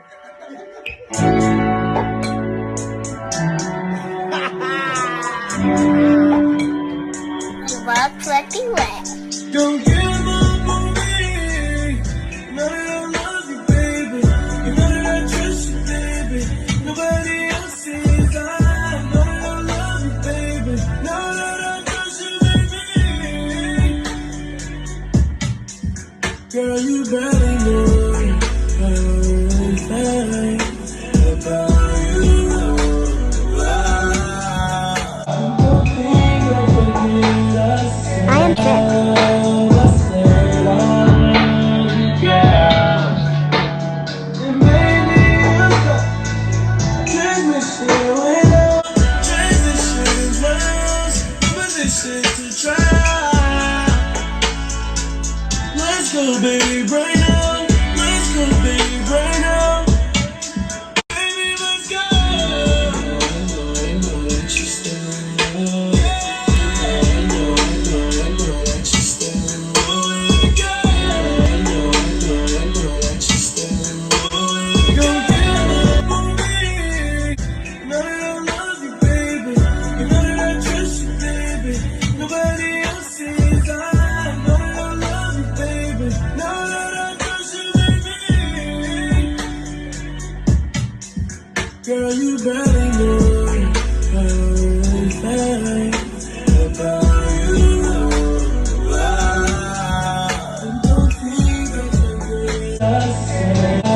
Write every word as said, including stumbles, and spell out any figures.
You are pretty well. Don't give up on me. You know that I love you, baby. You know that I trust you, baby. Nobody else sees. I know that I love you, baby. Know that I trust you, baby. Girl, you better know everything about you. I am Trip. Let's go, baby, right now. Let's go, baby, right now. Baby, let's go. I know, I know that you still in love. I know, I know, I know that you still in love. I know, I know, I know that you still in love. Don't give up on me. You know that I love you, baby. You know that I trust you, baby. Nobody else sees. I know that I love you, baby. Know that I trust you, baby. Girl, you better know everything about you. I don't think I can